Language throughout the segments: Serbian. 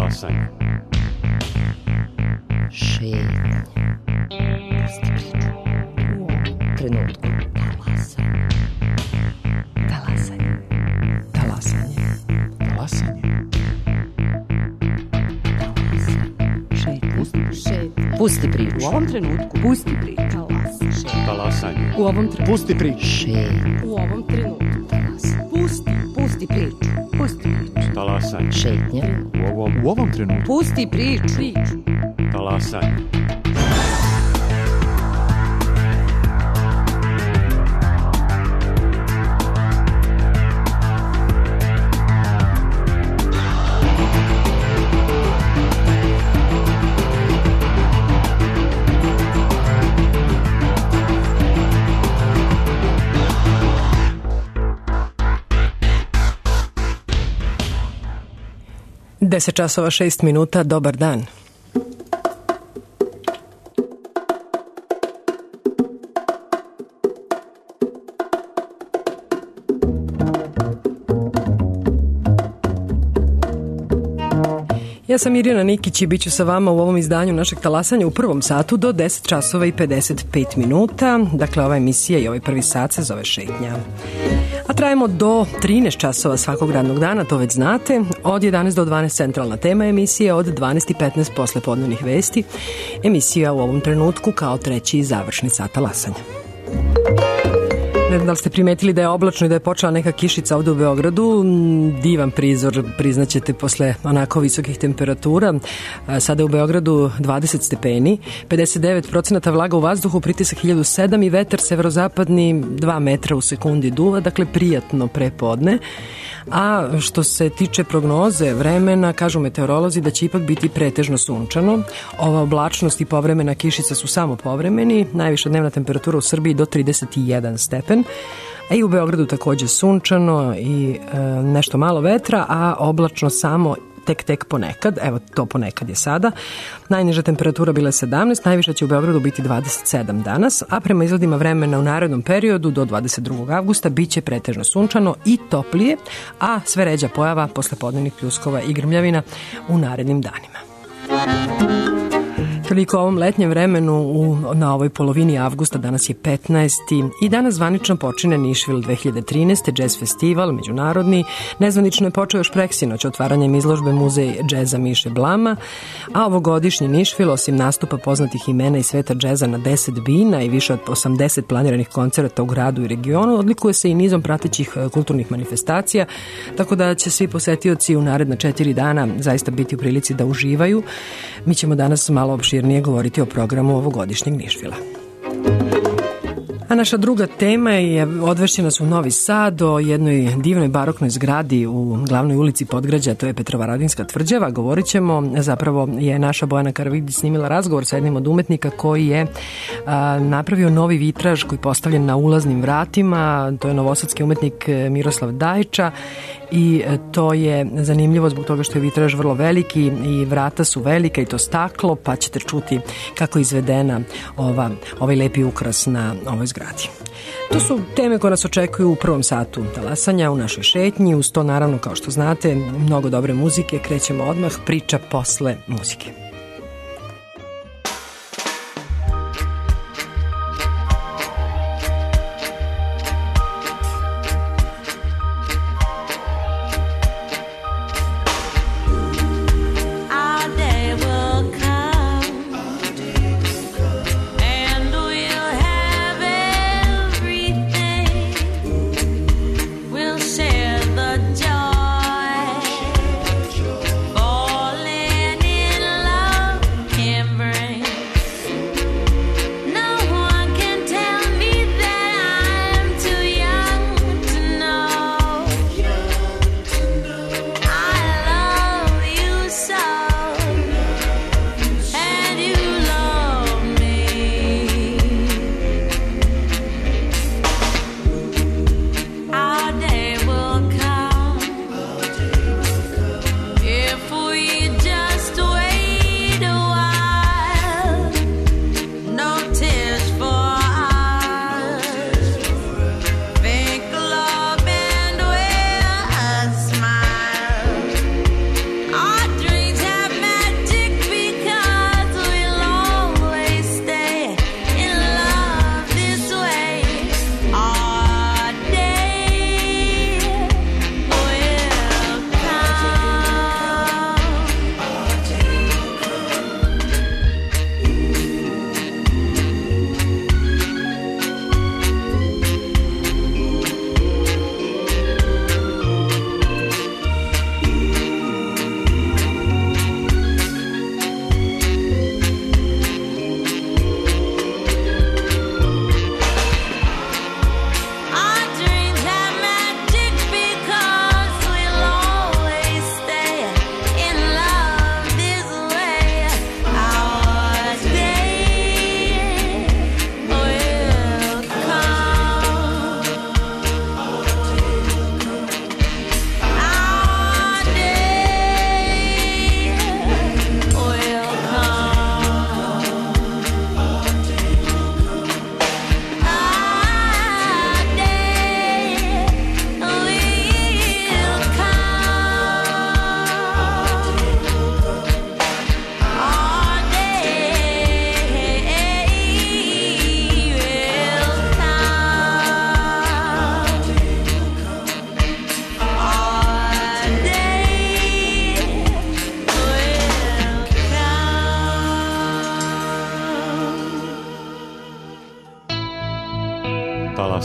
Talasanje. Šetnje. Trenutku. Talasanje. Talasanje. Talasanje. Šetnje. Pusti priču. U ovom trenutku. Pusti priču. Talasanje. U ovom trenutku. Pusti priču. Šetnje. U ovom trenutku. Pusti priču. Pusti priču. Talasanje. Šetnje. U ovom trenutku. Pusti priču. Talasanje. Deset časova 6 minuta, dobar dan. Ja sam Irina Nikić i bit ću sa vama u ovom izdanju našeg talasanja u prvom satu do 10 časova i 55 minuta. Dakle, ova emisija i ovaj prvi sat se zove Šetnja. A trajemo do 13 časova svakog radnog dana, to već znate. Od 11 do 12 centralna tema emisije, od 12:15 posle podnevnih vesti. Emisija u ovom trenutku kao treći i završni sat talasanja. Ne znam da li ste primetili da je oblačno i da je počela neka kišica ovde u Beogradu. Divan prizor, priznaćete, posle onako visokih temperatura. Sada je u Beogradu 20 stepeni, 59% vlaga u vazduhu, pritisak 1007 i vetar severozapadni 2 metra u sekundi duva, dakle prijatno prepodne. A što se tiče prognoze vremena, kažu meteorolozi da će ipak biti pretežno sunčano. Ova oblačnost i povremena kišica su samo povremeni. Najviša dnevna temperatura u Srbiji do 31 stepen. A i u Beogradu takođe sunčano i nešto malo vetra, a oblačno samo tek ponekad. Evo, to ponekad je sada. Najniža temperatura bila je 17, najviša će u Beogradu biti 27 danas, a prema izgledima vremena u narednom periodu do 22. avgusta biće pretežno sunčano i toplije, a sve ređa pojava posle podnevnih pljuskova i grmljavina u narednim danima. Toliko o ovom letnjem vremenu na ovoj polovini avgusta, danas je 15. i danas zvanično počine Nišvil 2013. džez festival, međunarodni. Nezvanično je počeo još preksinoć otvaranjem izložbe Muzej džeza Miše Blama, a ovogodišnji Nišvil, osim nastupa poznatih imena iz sveta džeza na 10 bina i više od 80 planiranih koncerata u gradu i regionu, odlikuje se i nizom pratećih kulturnih manifestacija, tako da će svi posetioci u naredna 4 dana zaista biti u prilici da uživaju. Mi ćemo danas malo opširnije govoriti o programu ovogodišnjeg Nišvila. A naša druga tema je odvešćena su u Novi Sad o jednoj divnoj baroknoj zgradi u glavnoj ulici Podgrađa, to je Petrovaradinska tvrđava. Govorit ćemo, zapravo je naša Bojana Karavidić snimila razgovor sa jednim od umetnika koji je napravio novi vitraž koji je postavljen na ulaznim vratima. To je novosadski umetnik Miroslav Dajča i to je zanimljivo zbog toga što je vitraž vrlo veliki i vrata su velika i to staklo, pa ćete čuti kako je izvedena ovaj lepi ukras na ovoj zgradi. To su teme koje nas očekuju u prvom satu talasanja u našoj šetnji. Uz to, naravno, kao što znate, mnogo dobre muzike. Krećemo odmah, priča posle muzike. Falling in love.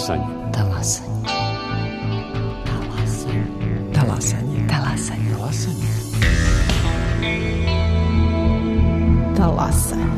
Talasanje. Talasanje. Talasanje. Talasanje. Talasanje. Talasanje.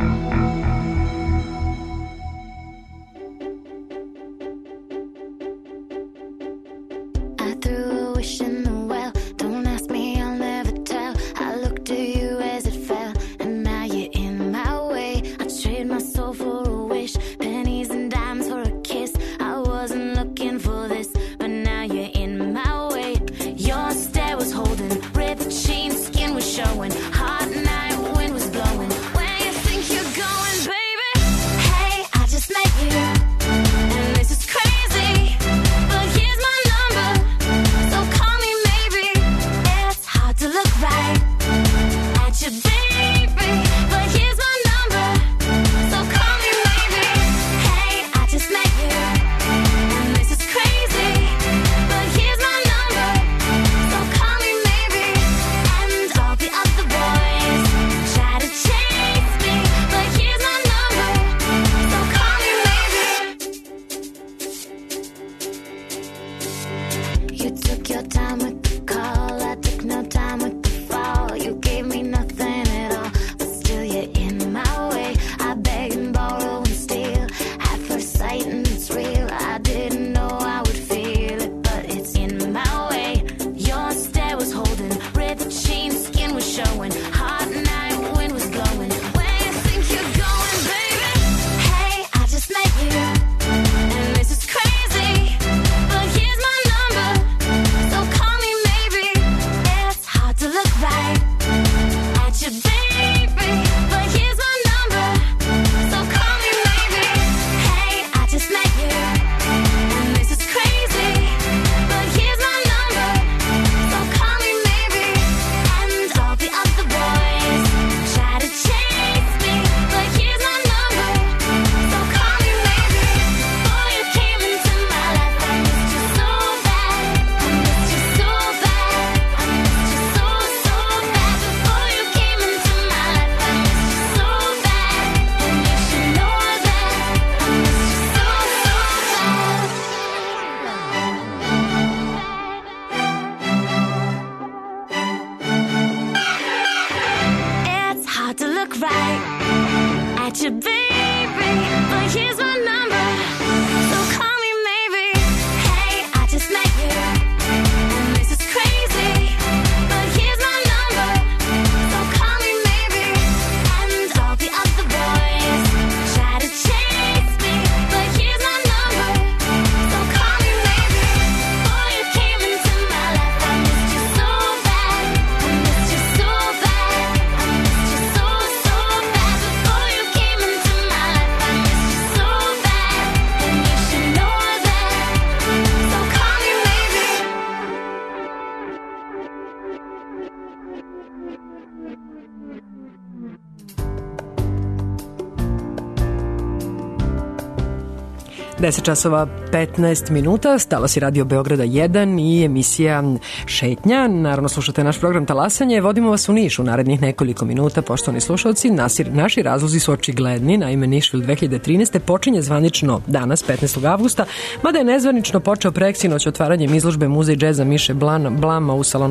Deset časova 15 minuta, Talas je Radio Beograda 1 i emisija Šetnja. Naravno slušate naš program Talasanje. Vodimo vas u Niš u narednih nekoliko minuta, poštovani slušalci. Naši razlozi su očigledni. Naime, Nišvil 2013. počinje zvanično danas, 15. avgusta, mada je nezvanično počeo preksinoć otvaranjem izložbe Muzej džeza Miše Blama u salonu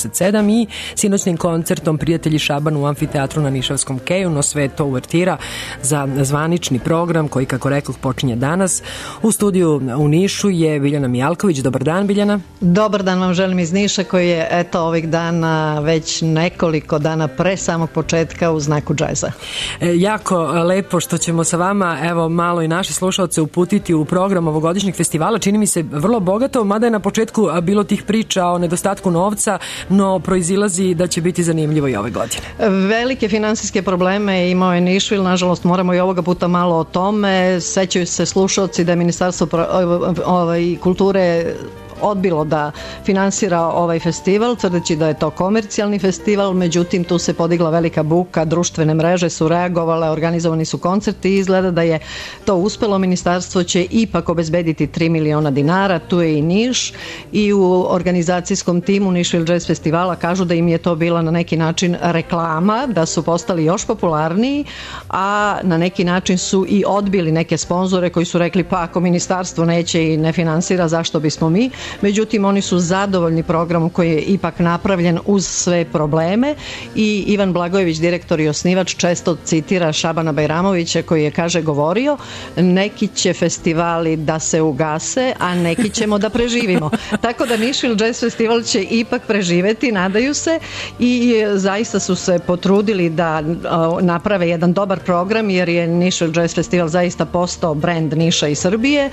77 i sinoćnim koncertom Prijatelji Šaban u amfiteatru na Nišavskom keju, no sve to uvertira za zvanični program koji, kako rekoh, počinje danas. U studiju u Nišu je Biljana Mijalković. Dobar dan, Biljana. Dobar dan vam želim iz Niša koji je eto ovih dana već nekoliko dana pre samog početka u znaku džeza. Jako lepo što ćemo sa vama evo malo i naše slušalce uputiti u program ovogodišnjeg festivala. Čini mi se vrlo bogato, mada je na početku bilo tih priča o nedostatku novca, no proizilazi da će biti zanimljivo i ove godine. Velike finansijske probleme imao je Nišvil, nažalost moramo i ovoga puta malo o tome. Sećaju se slušalci da je Ministarstvo kulture odbilo da finansira ovaj festival, tvrdeći da je to komercijalni festival, međutim tu se podigla velika buka, društvene mreže su reagovale, organizovani su koncerti i izgleda da je to uspelo. Ministarstvo će ipak obezbediti 3 miliona dinara, tu je i Niš i u organizacijskom timu Nišvil Jazz Festivala kažu da im je to bila na neki način reklama, da su postali još popularniji, a na neki način su i odbili neke sponzore koji su rekli pa ako ministarstvo neće i ne finansira, zašto bismo mi. Međutim, oni su zadovoljni programom koji je ipak napravljen uz sve probleme i Ivan Blagojević, direktor i osnivač, često citira Šabana Bajramovića koji je, kaže, govorio neki će festivali da se ugase, a neki ćemo da preživimo. Tako da Nišvil Jazz Festival će ipak preživeti, nadaju se, i zaista su se potrudili da naprave jedan dobar program, jer je Nišvil Jazz Festival zaista postao brend Niša i Srbije.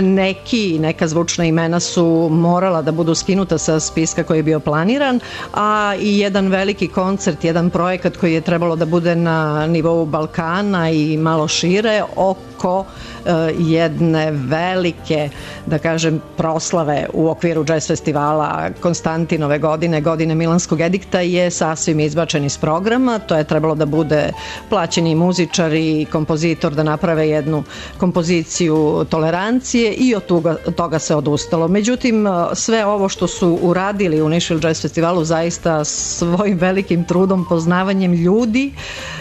Neka zvučna imena su morala da budu skinuta sa spiska koji je bio planiran, a i jedan veliki koncert, jedan projekat koji je trebalo da bude na nivou Balkana i malo šire oko jedne velike, da kažem, proslave u okviru jazz festivala Konstantinove godine Milanskog edikta, je sasvim izbačen iz programa. To je trebalo da bude plaćeni muzičari i kompozitor da naprave jednu kompoziciju tolerancije i od toga se odustalo. Međutim, sve ovo što su uradili u Nišvil Jazz Festivalu zaista svojim velikim trudom, poznavanjem ljudi,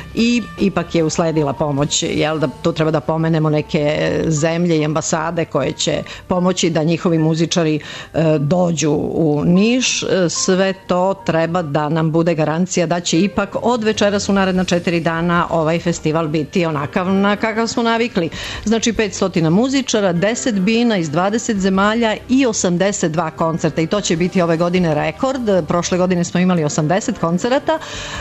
i ipak je usledila pomoć, jel da tu treba da pomenemo neke zemlje i ambasade koje će pomoći da njihovi muzičari dođu u Niš. Sve to treba da nam bude garancija da će ipak od večeras u naredna 4 dana ovaj festival biti onakav na kakav smo navikli. Znači 500 muzičara, 10 bina iz 20 zemalja i 82 koncerta, i to će biti ove godine rekord. Prošle godine smo imali 80 koncerata.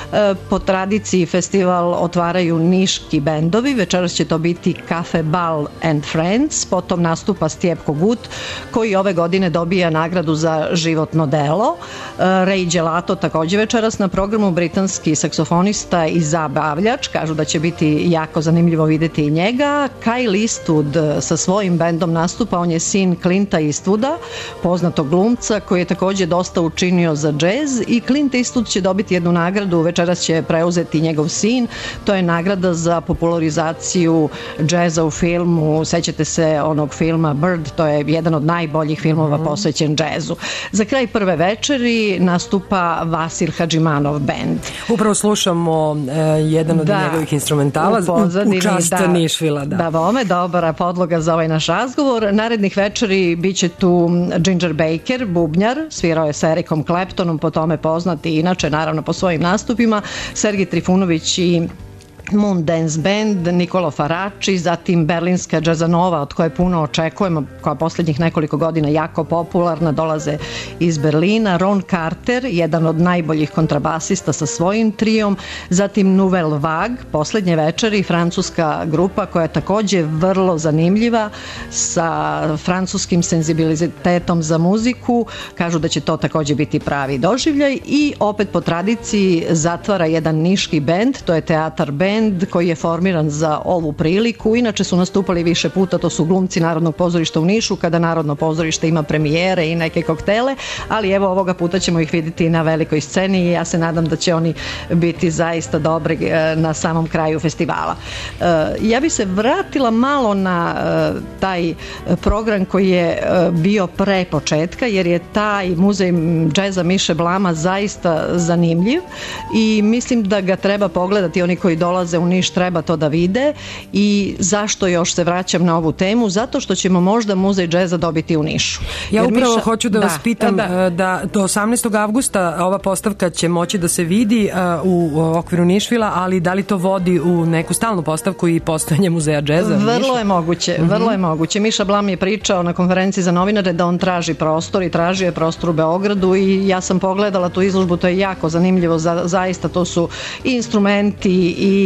Po tradiciji festival otvaraju niški bendovi, večeras će to biti Cafe Bal and Friends, potom nastupa Stjepko Gut koji ove godine dobija nagradu za životno delo. Ray Gelato takođe večeras na programu, britanski saksofonista i zabavljač, kažu da će biti jako zanimljivo videti i njega. Kyle Eastwood sa svojim bendom nastupa, on je sin Clinta Eastwooda, poznatog glumca koji je takođe dosta učinio za džez, i Clint Eastwood će dobiti jednu nagradu, večeras će preuzeti njegov sin. To je nagrada za popularizaciju džeza u filmu. Sećate se onog filma Bird, to je jedan od najboljih filmova posvećen džezu. Za kraj prve večeri nastupa Vasil Hadžimanov band. Upravo slušamo jedan od njegovih instrumentala u čast Nišvila. Da, vome, dobra podloga za ovaj naš razgovor. Narednih večeri bit će tu Ginger Baker, bubnjar, svirao je sa Ericom Claptonom, po tome poznat i inače naravno po svojim nastupima, Sergij Trifunović i Moon Dance Band, Nicolo Faraci, zatim berlinska džezanova od koje puno očekujemo, koja poslednjih nekoliko godina jako popularna, dolaze iz Berlina, Ron Carter, jedan od najboljih kontrabasista sa svojim trijom, zatim Nouvelle Vague, poslednje večeri, francuska grupa koja je takođe vrlo zanimljiva sa francuskim senzibilitetom za muziku, kažu da će to takođe biti pravi doživljaj, i opet po tradiciji zatvara jedan niški bend, to je Teatar band koji je formiran za ovu priliku. Inače su nastupali više puta, to su glumci Narodnog pozorišta u Nišu kada Narodno pozorište ima premijere i neke koktele, ali evo ovoga puta ćemo ih vidjeti na velikoj sceni i ja se nadam da će oni biti zaista dobri na samom kraju festivala. Ja bi se vratila malo na taj program koji je bio pre početka, jer je taj muzej džeza Miše Blama zaista zanimljiv i mislim da ga treba pogledati. Oni koji dolaze u Niš treba to da vide. I zašto još se vraćam na ovu temu? Zato što ćemo možda muzej džeza dobiti u Nišu. Ja upravo hoću da vas pitam da do 18. avgusta ova postavka će moći da se vidi u okviru Nišvila, ali da li to vodi u neku stalnu postavku i postojanje muzeja džeza? Vrlo je moguće, vrlo je moguće. Miša Blam je pričao na konferenciji za novinare da on traži prostor i tražio je prostor u Beogradu i ja sam pogledala tu izložbu, to je jako zanimljivo, zaista to su i instrumenti i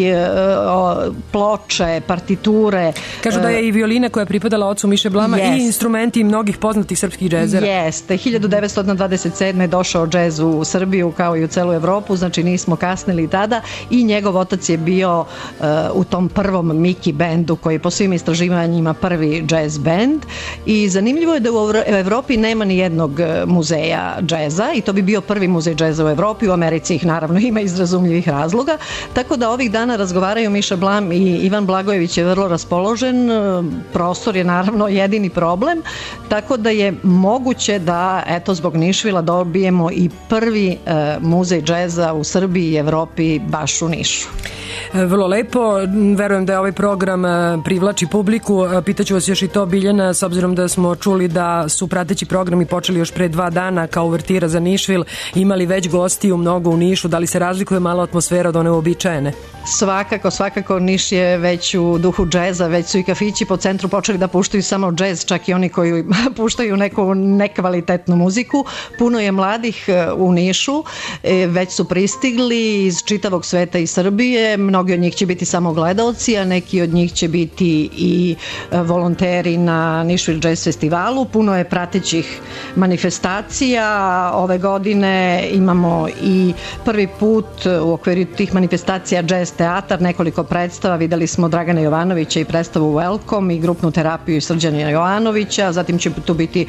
ploče, partiture. Kažu da je i violina koja je pripadala ocu Miše Blama i instrumenti mnogih poznatih srpskih džezera. Jeste. 1927. je došao džez u Srbiju kao i u celu Evropu, znači nismo kasnili tada, i njegov otac je bio u tom prvom Miki bendu koji je po svim istraživanjima prvi džez bend, i zanimljivo je da u Evropi nema ni jednog muzeja džeza, i to bi bio prvi muzej džeza u Evropi. U Americi ih naravno ima iz razumljivih razloga, tako da ovih dana razgovaraju Miša Blam i Ivan Blagojević je vrlo raspoložen. Prostor je naravno jedini problem, tako da je moguće da eto zbog Nišvila dobijemo i prvi muzej džeza u Srbiji i Evropi baš u Nišu. Vrlo lepo, verujem da je ovaj program privlači publiku. Pitaću vas još i to, Biljana, s obzirom da smo čuli da su prateći programi počeli još pre 2 dana kao uvertira za Nišvil, imali već gostiju mnogo u Nišu, da li se razlikuje malo atmosfera od one uobičajene? Svakako, Niš je već u duhu džeza, već su i kafići po centru počeli da puštaju samo džez, čak i oni koji puštaju neku nekvalitetnu muziku. Puno je mladih u Nišu, već su pristigli iz čitavog sveta i Srbije, mnogi od njih će biti samo gledaoci, a neki od njih će biti i volonteri na Nišvil Jazz festivalu. Puno je pratećih manifestacija. Ove godine imamo i prvi put u okviru tih manifestacija Jazz teatar, nekoliko predstava. Videli smo Dragana Jovanovića i predstavu Welcome i grupnu terapiju i Srđana Jovanovića. Zatim će tu biti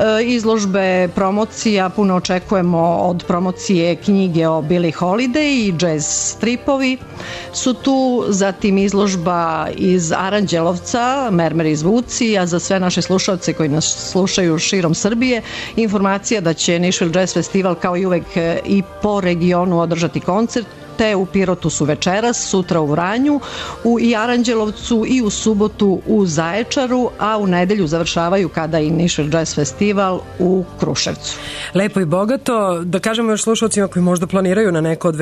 izložbe, promocija. Puno očekujemo od promocije knjige o Billie Holiday i jazz stripovi su tu. Zatim izložba iz Aranđelovca, Mermeri zvuci, a za sve naše slušalce koji nas slušaju širom Srbije, informacija da će Nišvil Jazz festival kao i uvek i po regionu održati koncert. U Pirotu su večeras, sutra u Vranju, i Aranđelovcu, i u subotu u Zaječaru, a u nedelju završavaju kada i Nišvil Jazz festival u Kruševcu. Lepo i bogato. Da kažemo još slušalcima koji možda planiraju na neku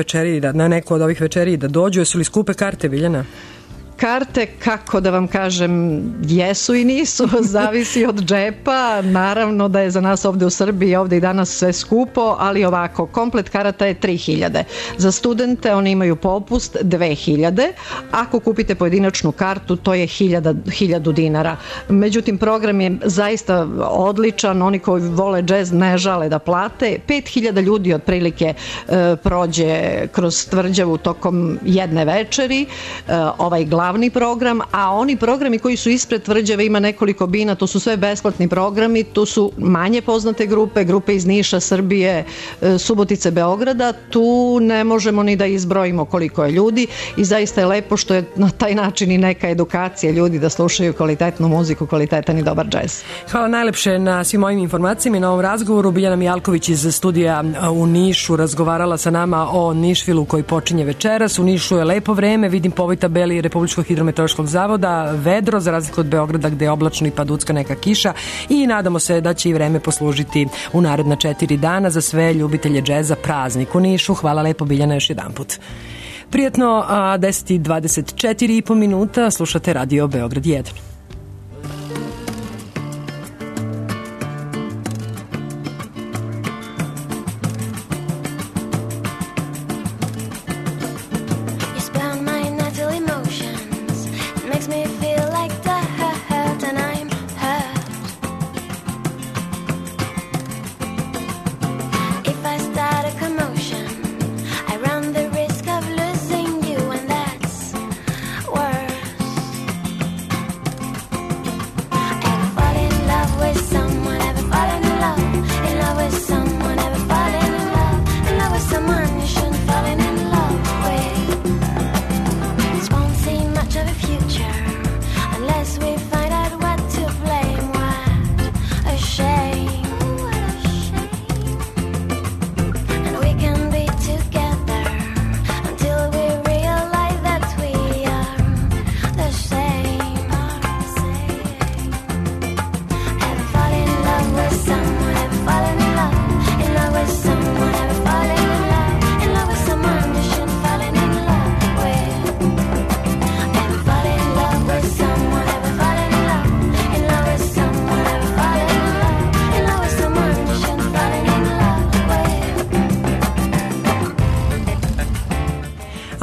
od ovih večeri da dođu, jesu li skupe karte, Biljana? Karte, kako da vam kažem, jesu i nisu, zavisi od džepa. Naravno da je za nas ovde u Srbiji ovde i danas sve skupo, ali ovako, komplet karata je 3.000. Za studente oni imaju popust 2.000. Ako kupite pojedinačnu kartu, to je 1.000 dinara. Međutim, program je zaista odličan, oni koji vole džez ne žale da plate. 5.000 ljudi otprilike prođe kroz Tvrđavu tokom jedne večeri, ovaj glavni program, a oni programi koji su ispred Tvrđave, ima nekoliko bina, to su sve besplatni programi, tu su manje poznate grupe iz Niša, Srbije, Subotice, Beograda, tu ne možemo ni da izbrojimo koliko je ljudi, i zaista je lepo što je na taj način i neka edukacija ljudi da slušaju kvalitetnu muziku, kvalitetan i dobar džez. Hvala najlepše na svim ovim informacijama i na ovom razgovoru. Biljana Mijalković iz studija u Nišu razgovarala sa nama o Nišvilu koji počinje večeras. U Nišu je lepo vreme, vidim po ovoj tabeli Republičkog hidrometeorološkog zavoda vedro, za razliku od Beograda gde je oblačno i paducka neka kiša, i nadamo se da će i vreme poslužiti u naredna 4 dana za sve ljubitelje džeza praznik u Nišu. Hvala lepo, Biljana, još jedan put. Prijatno, 10:24,5 minuta, slušate Radio Beograd 1.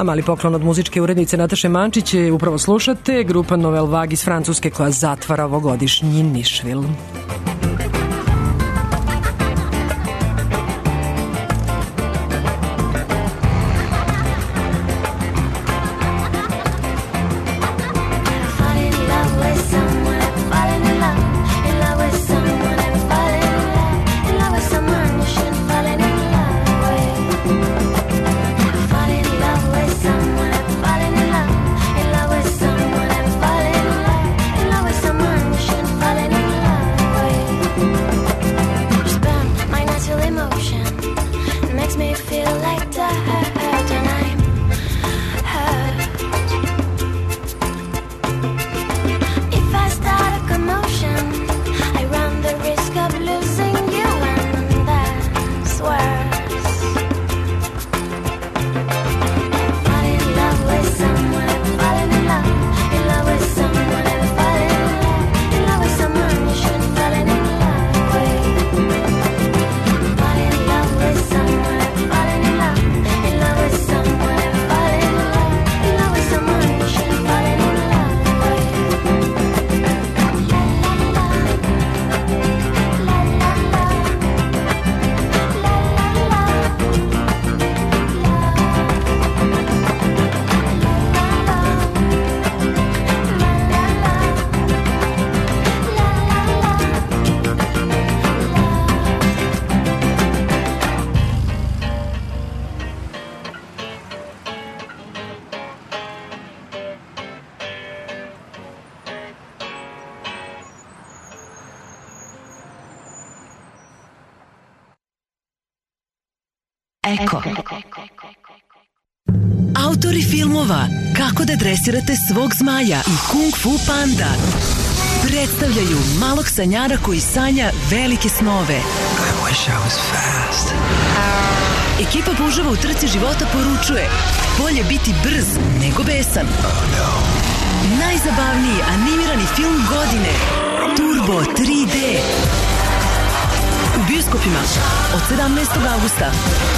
mali poklon od muzičke urednice Nataše Mančić. Upravo slušate grupa Nouvelle Vague iz Francuske koja zatvara ovogodišnji Nišvil. Eko. Autori filmova Kako da dresirate svog zmaja i Kung Fu Panda predstavljaju malog sanjara koji sanja velike snove. I wish I was fast. Ekipa puževa u trci života poručuje: bolje biti brz nego besan. Oh no. Najzabavniji animirani film godine Turbo 3D u bioskopima od 17. avgusta.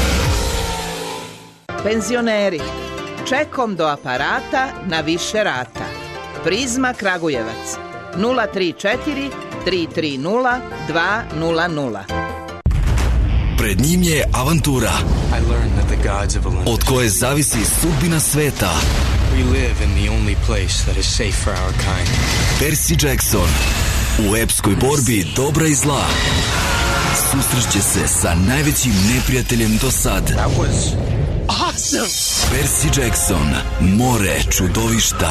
Penzioneri, čekom do aparata na više rata. Prizma Kragujevac 034 330 200. Pred njim je avantura od koje zavisi sudbina sveta. We live in the only place that is safe for our kind. Percy Jackson u epskoj borbi dobra i zla susreće se sa najvećim neprijateljem do sad. That was awesome. Percy Jackson, more čudovišta.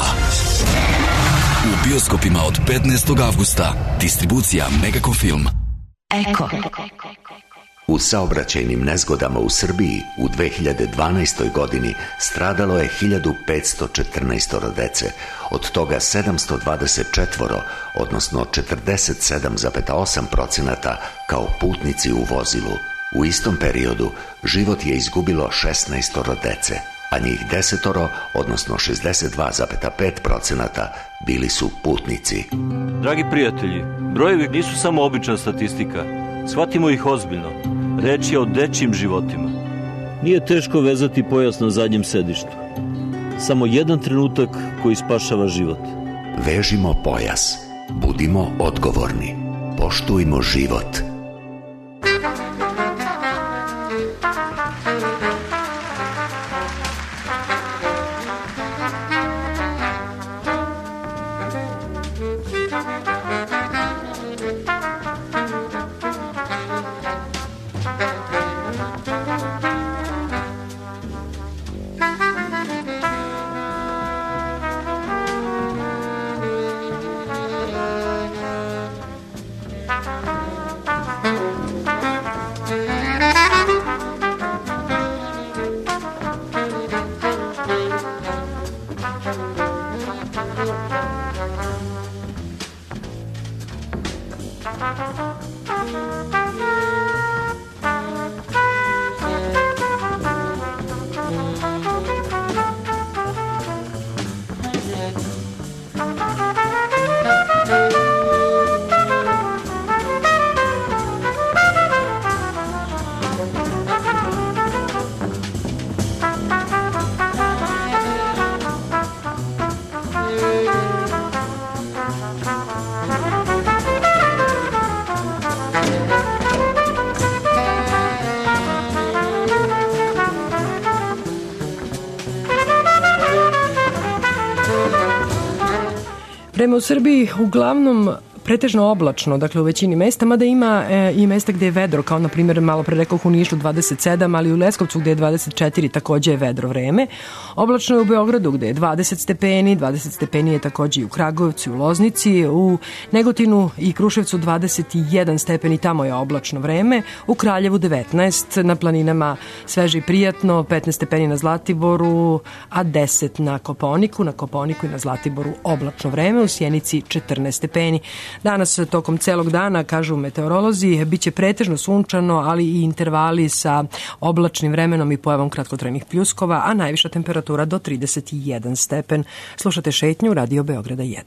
U bioskopima od 15. avgusta. Distribucija Megacom Film. Eko. U saobraćajnim nezgodama u Srbiji u 2012. godini stradalo je 1514 dece, od toga 724, odnosno 47,8% kao putnici u vozilu. U istom periodu život je izgubilo 16 dece, a njih 10, odnosno 62,5% bili su putnici. Dragi prijatelji, brojevi nisu samo obična statistika. Shvatimo ih ozbiljno. Reč je o dečjim životima. Nije teško vezati pojas na zadnjem sedištu. Samo jedan trenutak koji spašava život. Vežimo pojas. Budimo odgovorni. Poštujmo život. Vreme u Srbiji uglavnom pretežno oblačno, dakle u većini mesta, mada ima i mesta gde je vedro, kao na primjer malo pre rekoh u Nišu 27, ali u Leskovcu gde je 24 takođe je vedro vreme. Oblačno je u Beogradu gde je 20 stepeni je takođe i u Kragujevcu i u Loznici, u Negotinu i Kruševcu 21 stepeni, tamo je oblačno vreme, u Kraljevu 19, na planinama sveže i prijatno, 15 stepeni na Zlatiboru, a 10 na Kopaoniku i na Zlatiboru oblačno vreme, u Sjenici 14 stepeni. Danas tokom celog dana, kažu meteorolozi, biće pretežno sunčano, ali i intervali sa oblačnim vremenom i pojavom kratkotrajnih pljuskova, a najviša temperatura do 31 stepen. Slušate Šetnju, Radio Beograda 1.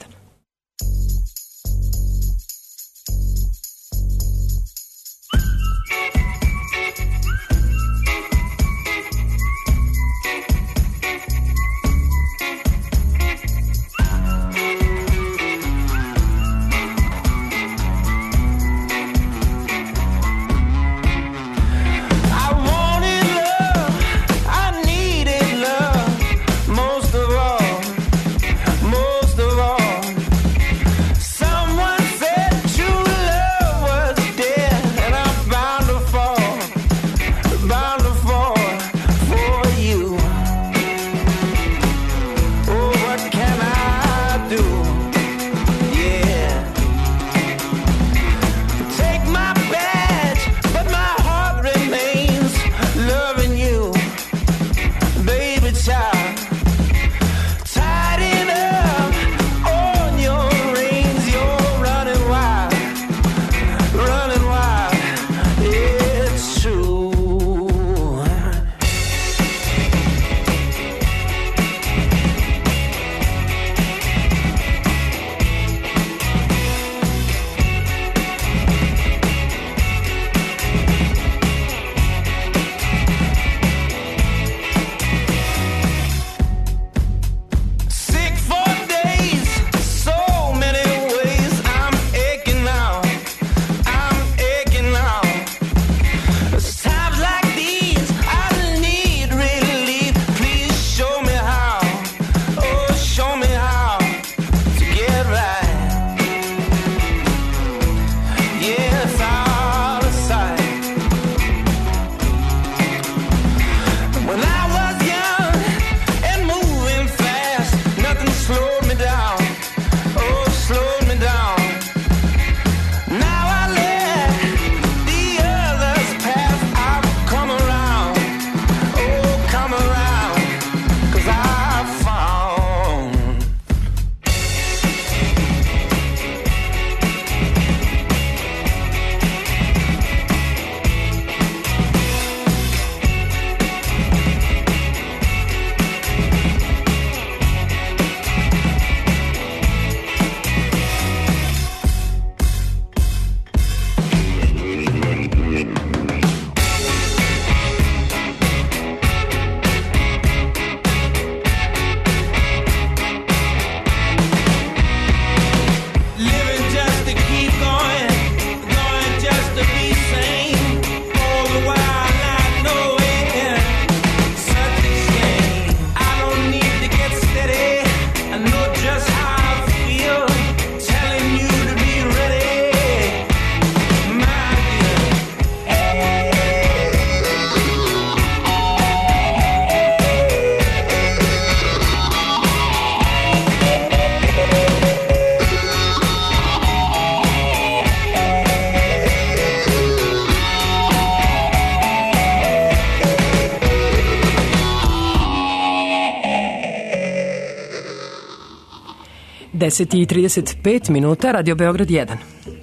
i 35 minuta, Radio Beograd 1.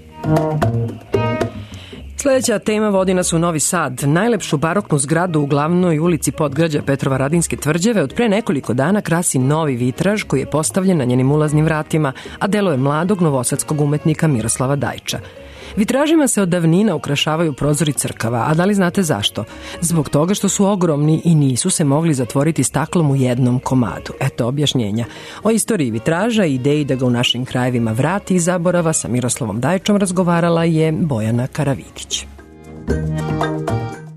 Sledeća tema vodi nas u Novi Sad. Najlepšu baroknu zgradu u glavnoj ulici Podgrađa Petrova Radinske tvrđave od pre nekoliko dana krasi novi vitraž koji je postavljen na njenim ulaznim vratima, a delo je mladog novosadskog umetnika Miroslava Dajča. Vitražima se od davnina ukrašavaju prozori crkava, a da li znate zašto? Zbog toga što su ogromni i nisu se mogli zatvoriti staklom u jednom komadu. Eto objašnjenja. O istoriji vitraža i ideji da ga u našim krajevima vrati iz zaborava sa Miroslavom Dajčom razgovarala je Bojana Karavidić.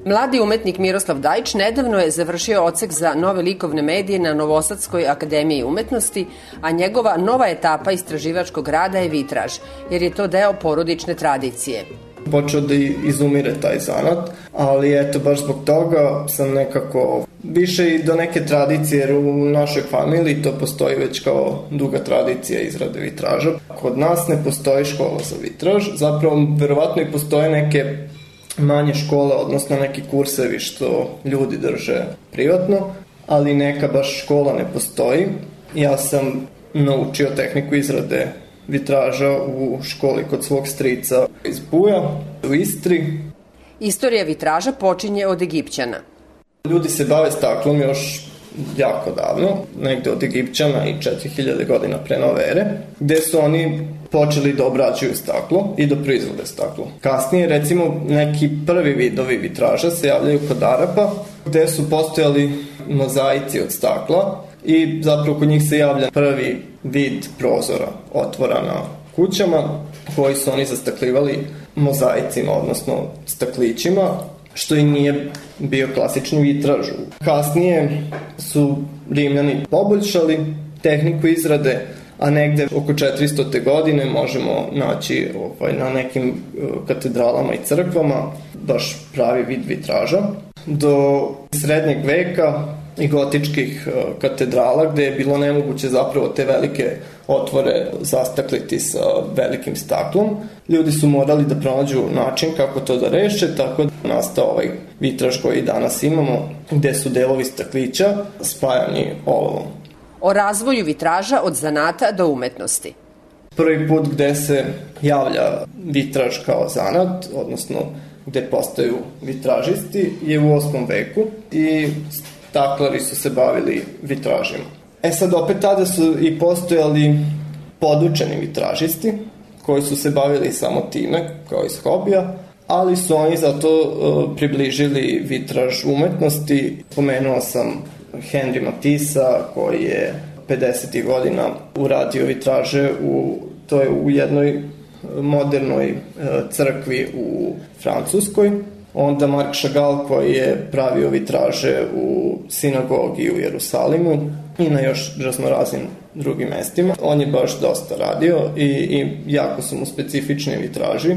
Mladi umetnik Miroslav Dajić nedavno je završio odsek za nove likovne medije na Novosadskoj akademiji umetnosti, a njegova nova etapa istraživačkog rada je vitraž, jer je to deo porodične tradicije. Počeo da izumire taj zanat, ali eto, baš zbog toga sam nekako više i do neke tradicije, jer u našoj familiji to postoji već kao duga tradicija izrade vitraža. Kod nas ne postoji škola za vitraž, zapravo verovatno i postoje neke manje škole, odnosno neki kursevi što ljudi drže privatno, ali neka baš škola ne postoji. Ja sam naučio tehniku izrade vitraža u školi kod svog strica iz Buja, u Istri. Istorija vitraža počinje od Egipćana. Ljudi se bave staklom još jako davno, negde od Egipćana i 4000 godina pre nove ere, gde su oni počeli da obrađuju staklo i da proizvode staklo. Kasnije, recimo, neki prvi vidovi vitraža se javljaju kod Arapa, gde su postojali mozaici od stakla i zapravo kod njih se javlja prvi vid prozora, otvora na kućama, koji su oni zastakljivali mozaicima, odnosno staklićima, što i nije bio klasični vitraž. Kasnije su Rimljani poboljšali tehniku izrade, a negde oko 400. godine možemo naći na nekim katedralama i crkvama baš pravi vid vitraža. Do srednjeg veka i gotičkih katedrala, gde je bilo nemoguće zapravo te velike otvore zastakliti sa velikim staklom, ljudi su morali da pronađu način kako to da reše, tako da nastao ovaj vitraž koji danas imamo, gde su delovi staklića spajani olovom. O razvoju vitraža od zanata do umetnosti. Prvi put gde se javlja vitraž kao zanat, odnosno gde postaju vitražisti, je u 8. veku i staklari su se bavili vitražima. Sad opet tada su i postojali podučeni vitražisti koji su se bavili samo time, kao iz hobija, ali su oni zato približili vitraž umetnosti. Pomenuo sam Henri Matissa koji je 50. godina uradio vitraže to je u jednoj modernoj crkvi u Francuskoj. Onda Marc Chagall koji je pravio vitraže u sinagogi u Jerusalimu i na još raznoraznim drugim mestima. On je baš dosta radio i jako su mu specifični vitraži.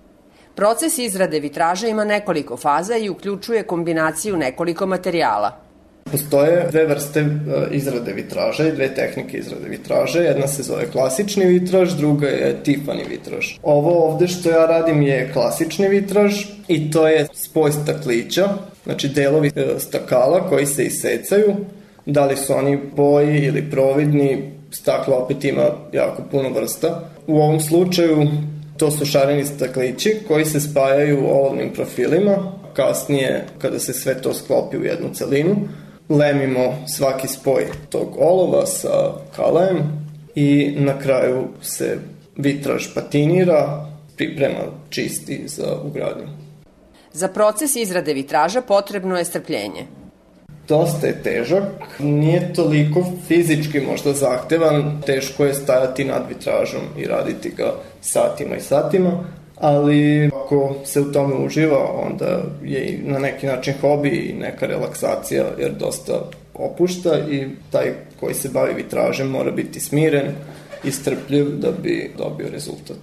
Proces izrade vitraža ima nekoliko faza i uključuje kombinaciju nekoliko materijala. Postoje dve vrste izrade vitraža i dve tehnike izrade vitraža. Jedna se zove klasični vitraž, druga je Tiffany vitraž. Ovo ovde što ja radim je klasični vitraž i to je spoj staklića, znači delovi stakala koji se isecaju. Da li su oni boji ili providni, staklo opet ima jako puno vrsta. U ovom slučaju to su šareni staklići koji se spajaju olovnim profilima. Kasnije, kada se sve to sklopi u jednu celinu, lemimo svaki spoj tog olova sa kalajem i na kraju se vitraž patinira, priprema čisti za ugradnju. Za proces izrade vitraža potrebno je strpljenje. Dosta je težak, nije toliko fizički možda zahtevan, teško je stajati nad vitražom i raditi ga satima i satima, ali ako se u tome uživa, onda je i na neki način hobi i neka relaksacija, jer dosta opušta i taj koji se bavi vitražem mora biti smiren i strpljiv da bi dobio rezultat.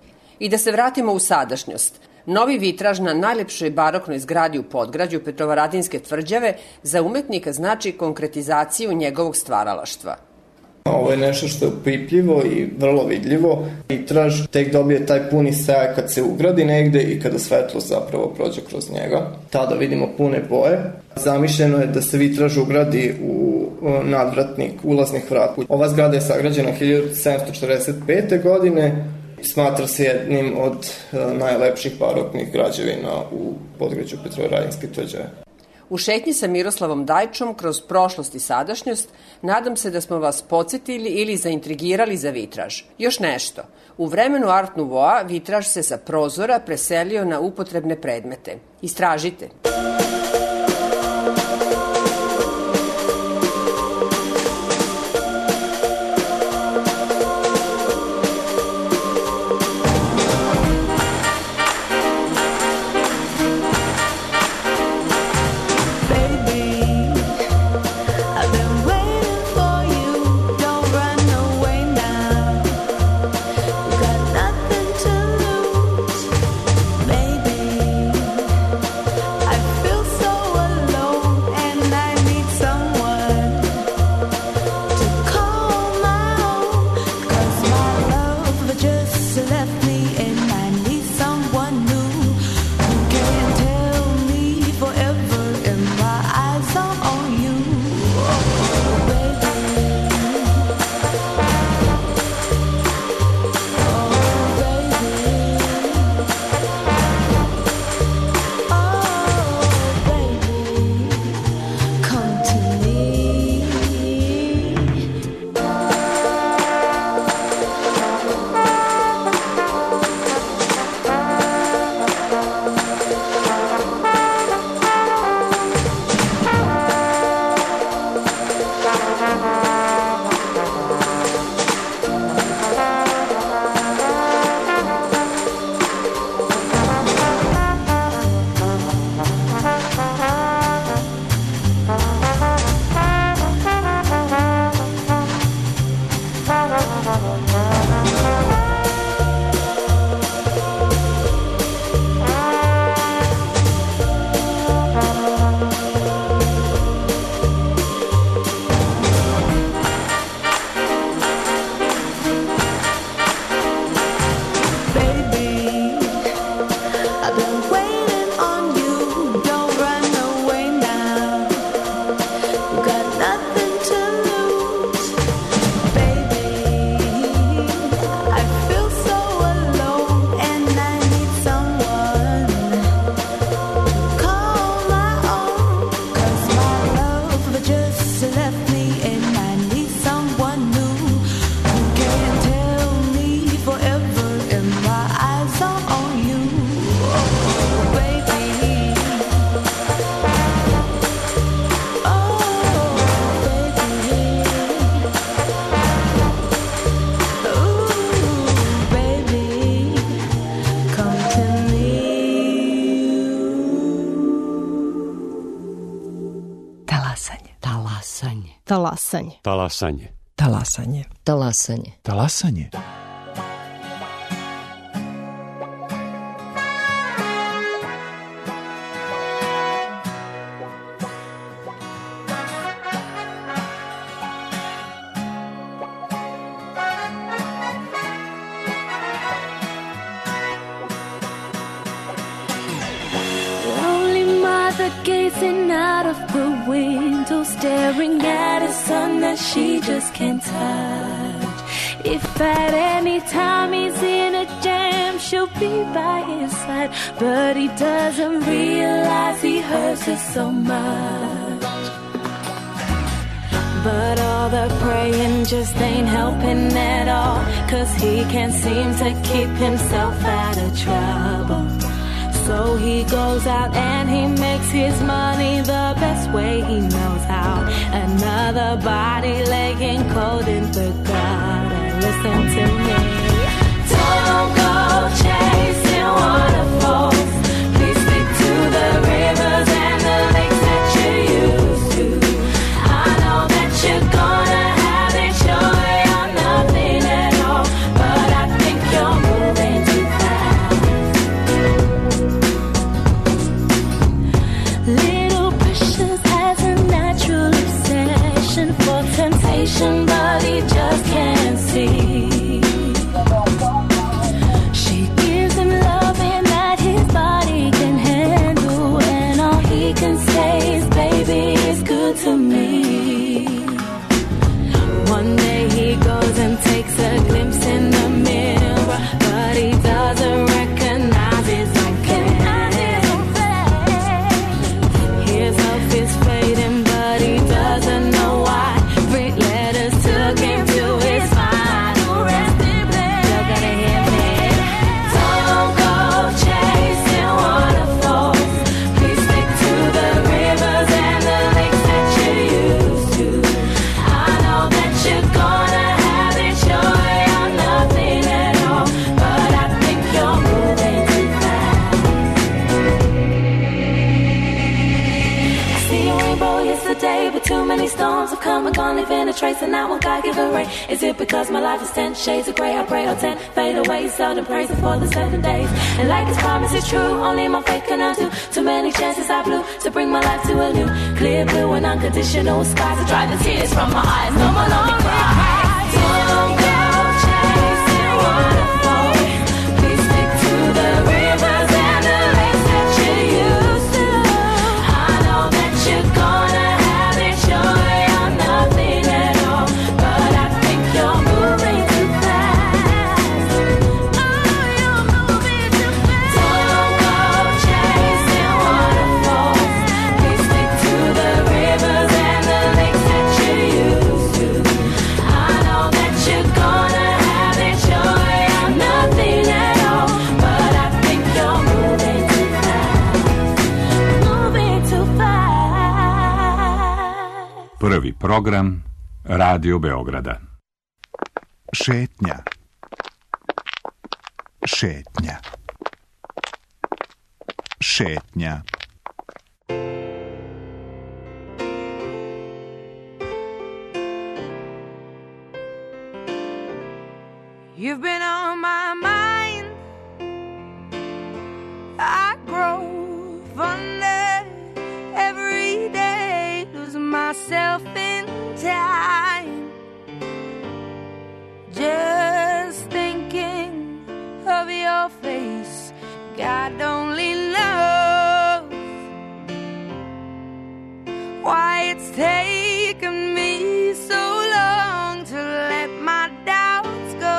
I da se vratimo u sadašnjost. Novi vitraž na najlepšoj baroknoj zgradi u Podgrađu Petrovaradinske tvrđave za umetnika znači konkretizaciju njegovog stvaralaštva. Ovo je nešto što je upipljivo i vrlo vidljivo. Vitraž tek dobije taj puni sjaj kad se ugradi negde i kada svetlo zapravo prođe kroz njega. Tada vidimo pune boje. Zamišljeno je da se vitraž ugradi u nadvratnik ulaznih vrata. Ova zgrada je sagrađena 1745. godine. Smatra se jednim od najlepših baroknih građevina u Podgrađu Petrovaradinske tvrđave. U šetnji sa Miroslavom Dajićom kroz prošlost i sadašnjost nadam se da smo vas podsjetili ili zaintrigirali za vitraž. Još nešto. U vremenu Art Nouveau-a vitraž se sa prozora preselio na upotrebne predmete. Istražite. Talasanje. Talasanje. Talasanje. Talasanje. Talasanje. Talasanje. Gazing out of the window, staring at a sun that she just can't touch. If at any time he's in a jam, she'll be by his side. But he doesn't realize he hurts her so much. But all the praying just ain't helping at all, 'cause he can't seem to keep himself out of trouble. So he goes out and he makes his money the best way he knows how. Another body laying cold in the gutter. Listen to me. Don't go chasing waterfalls. Please stick to the rivers and the lakes that you used to. I know that you're gonna have it, sure you're nothing at all, but I think you're moving too fast. Little Precious has a natural obsession for temptation, but he just can't see. She gives him loving that his body can handle, and all he can say is, baby, it's good to me. One day he goes and takes a glimpse in the mirror, but he doesn't recognize his own face. His health is fading, but he doesn't know why. Three letters took him to his final resting place. You're gonna hear me. Don't go chasing waterfalls. Please stick to the rivers and the lakes that you used to. I know that you're gonna have it, sure you're nothing at all, but I think you're moving too fast. I see a rainbow yesterday, but too many storms have come and gone, leaving a trace, and now won't God give it rain? Is it because my life is 10 shades of grey? I pray all 10 fade away, seldom praising for the 7 days. And like his promise is true, only my faith can undo. Too many chances I blew to bring my life to a new clear blue and unconditional skies to dry the tears from my eyes. No more lonely cries. Don't go chasing waterfalls. Please stick to the rivers and the lakes that you used to. I know that you're gonna have it, sure you're nothing at all, but I think you're moving too fast. Oh, you're moving too fast. Don't go chasing waterfalls. Please stick to the rivers and the lakes that you used to. I know that you're gonna have it, sure you're nothing at all, but I think you're moving too fast. Moving too fast. Prvi program Radio Beograda. Šetnja. Šetnja. Šetnja. You've been on my mind. I grow fonder every day, lose myself in time. Just thinking of your face, God only knows why it's taken me so long to let my doubts go.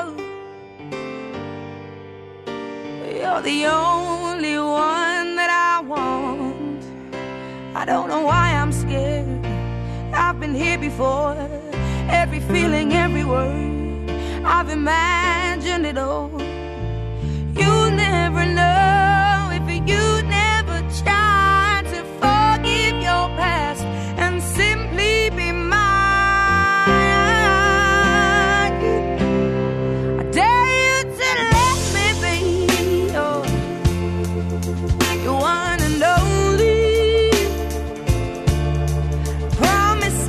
You're the only one that I want. I don't know why I'm scared. I've been here before. Every feeling, every word, I've imagined it all. You never know if you never try to forgive your past and simply be mine. I dare you to let me be your one and only. Promise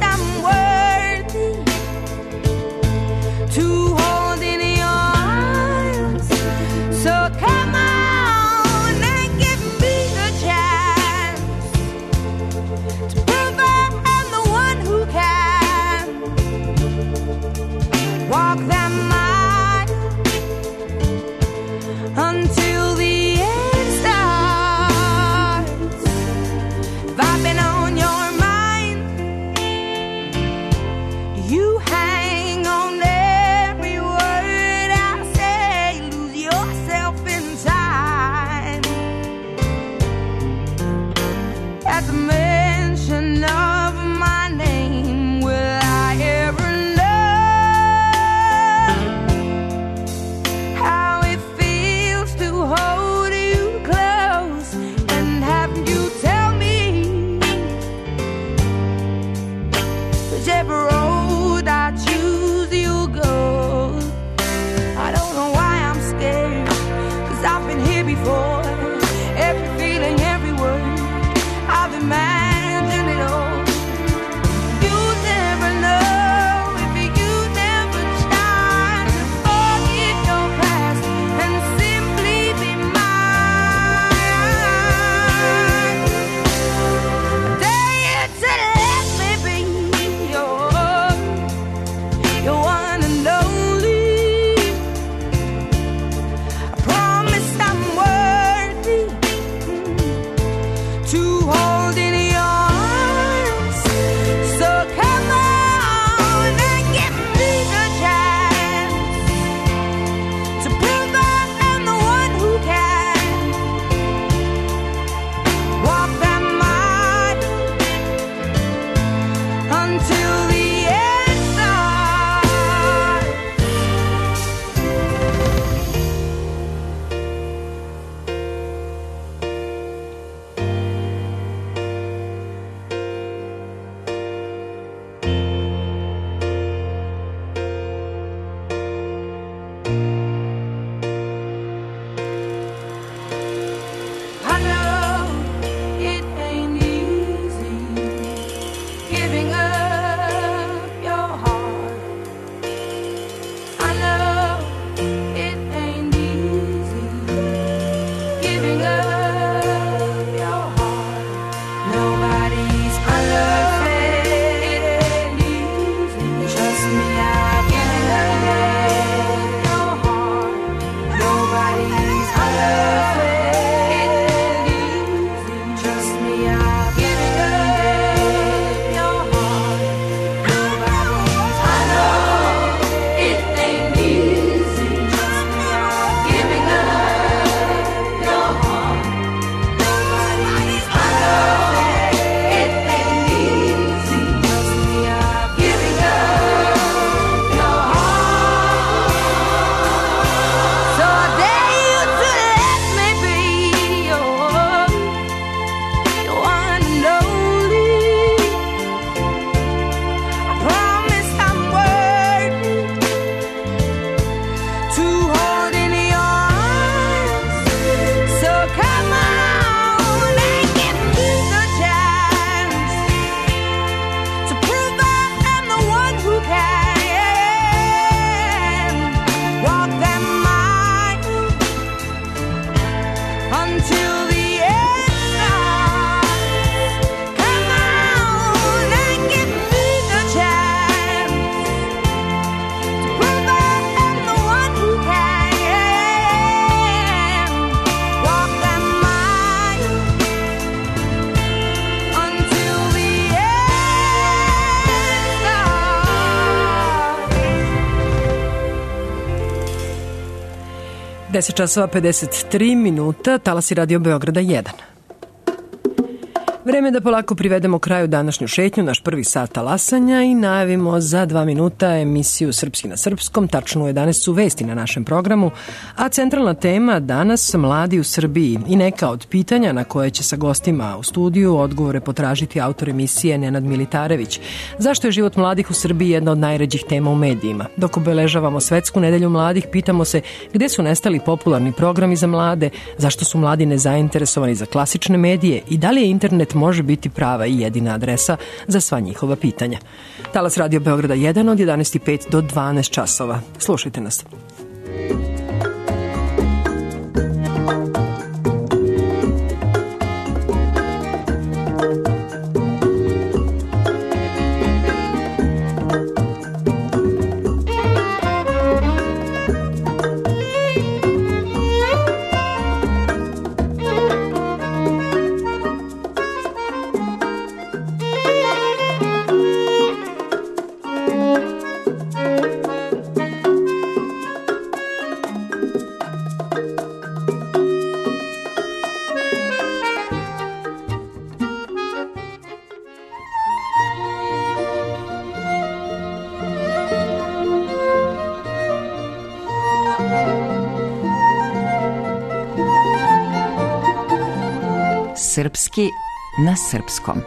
10 časova 53 minuta, talasi Radio Beograda 1. Vreme da polako privedemo kraju današnju šetnju, naš prvi sat talasanja i najavimo za 2 minuta emisiju Srpski na srpskom, tačno u 11 su vesti na našem programu, a centralna tema danas mladi u Srbiji i neka od pitanja na koje će sa gostima u studiju odgovore potražiti autor emisije Nenad Militarević. Zašto je život mladih u Srbiji jedna od najređih tema u medijima? Dok obeležavamo Svetsku nedelju mladih, pitamo se gde su nestali popularni programi za mlade, zašto su mladi nezainteresovani za klasične medije i da li je internet može biti prava i jedina adresa za sva njihova pitanja. Talas Radio Beograda 1 od 11:05 do 12 časova. Slušajte nas. Srpski na srpskom.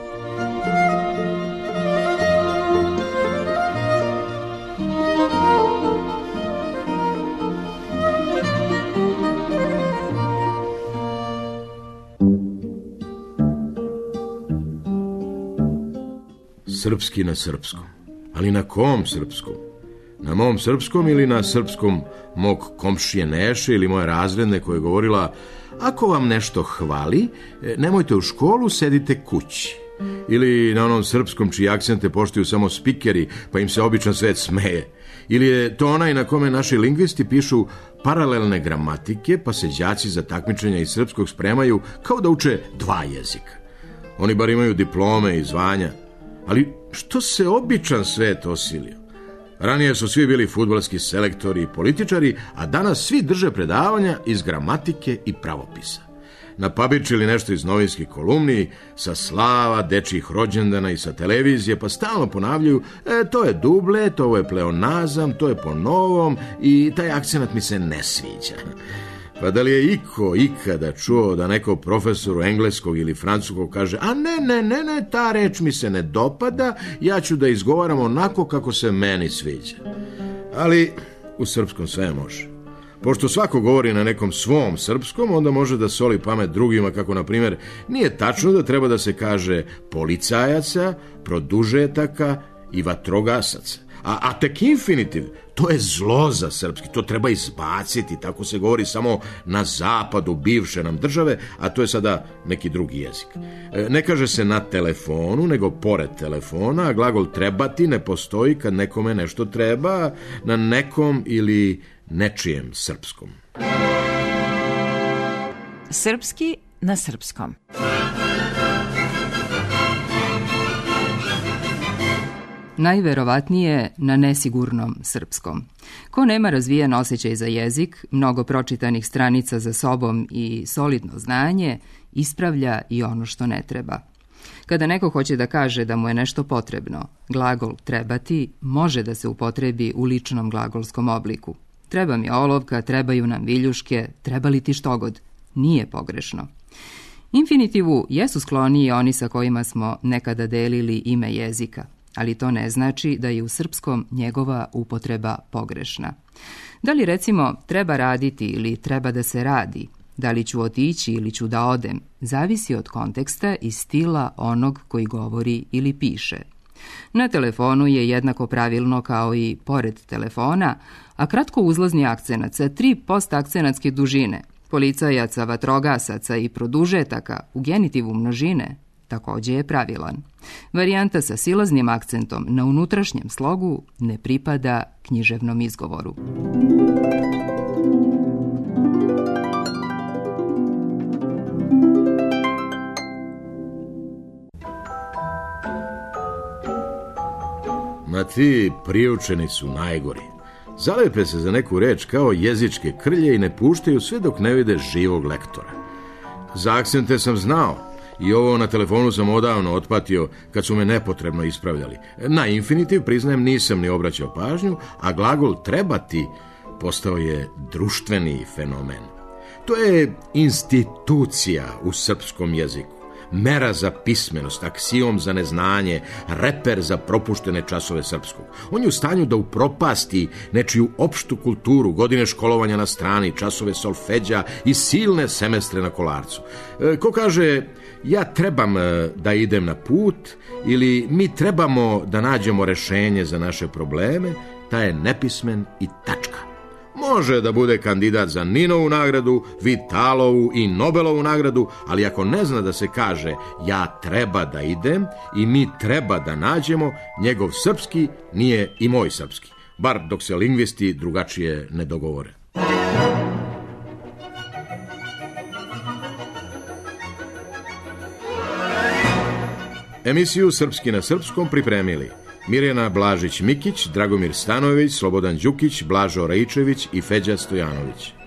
Srpski na srpskom. Ali na kom srpskom? Na mom srpskom ili na srpskom mog komšije Neše ili moje razredne koja je govorila: ako vam nešto hvali, nemojte u školu, sedite kući. Ili na onom srpskom čiji akcente poštuju samo spikeri, pa im se običan svet smeje. Ili je to onaj na kome naši lingvisti pišu paralelne gramatike, pa se đaci za takmičenja iz srpskog spremaju kao da uče 2 jezika. Oni bar imaju diplome i zvanja. Ali što se običan svet osilio? Ranije su svi bili fudbalski selektori i političari, a danas svi drže predavanja iz gramatike i pravopisa. Napabičili nešto iz novinskih kolumni, sa slava, dečjih rođendana i sa televizije, pa stalno ponavljaju: to je duble, to je pleonazam, to je po novom i taj akcenat mi se ne sviđa. Pa da li je iko ikada čuo da neko profesoru engleskog ili francuskog kaže: a ne, ta reč mi se ne dopada, ja ću da izgovaram onako kako se meni sviđa. Ali u srpskom sve može. Pošto svako govori na nekom svom srpskom, onda može da soli pamet drugima, kako na primjer nije tačno da treba da se kaže policajaca, produžetaka i vatrogasaca. A tek infinitiv, to je zlo za srpski, to treba izbaciti, tako se govori samo na zapadu bivše nam države, a to je sada neki drugi jezik. Ne kaže se na telefonu, nego pored telefona, a glagol trebati ne postoji kad nekome nešto treba, na nekom ili nečijem srpskom. Srpski na srpskom. Najverovatnije na nesigurnom srpskom. Ko nema razvijen osjećaj za jezik, mnogo pročitanih stranica za sobom i solidno znanje, ispravlja i ono što ne treba. Kada neko hoće da kaže da mu je nešto potrebno, glagol trebati može da se upotrebi u ličnom glagolskom obliku. Treba mi olovka, trebaju nam viljuške, treba li ti štogod? Nije pogrešno. Infinitivu jesu skloniji oni sa kojima smo nekada delili ime jezika, ali to ne znači da je u srpskom njegova upotreba pogrešna. Da li recimo treba raditi ili treba da se radi, da li ću otići ili ću da odem, zavisi od konteksta i stila onog koji govori ili piše. Na telefonu je jednako pravilno kao i pored telefona, a kratko uzlazni akcenat sa 3 postakcenatske dužine, policajaca, vatrogasaca i produžetaka u genitivu množine, takođe je pravilan. Varijanta sa silaznim akcentom na unutrašnjem slogu ne pripada književnom izgovoru. Ma ti priučeni su najgori. Zalepe se za neku reč kao jezičke krlje i ne puštaju sve dok ne vide živog lektora. Za akcente sam znao i ovo na telefonu sam odavno otpatio kad su me nepotrebno ispravljali. Na infinitiv, priznajem, nisam ni obraćao pažnju, a glagol trebati postao je društveni fenomen. To je institucija u srpskom jeziku, mera za pismenost, aksiom za neznanje, reper za propuštene časove srpskog. On je u stanju da upropasti nečiju opštu kulturu, godine školovanja na strani, časove solfeđa i silne semestre na kolarcu. Ko kaže, ja trebam da idem na put ili mi trebamo da nađemo rešenje za naše probleme, taj je nepismen i tačka. Može da bude kandidat za Ninovu nagradu, Vitalovu i Nobelovu nagradu, ali ako ne zna da se kaže ja treba da idem i mi treba da nađemo, njegov srpski nije i moj srpski, bar dok se lingvisti drugačije ne dogovore. Emisiju Srpski na srpskom pripremili Mirjana Blažić-Mikić, Dragomir Stanojević, Slobodan Đukić, Blažo Raičević i Feđa Stojanović.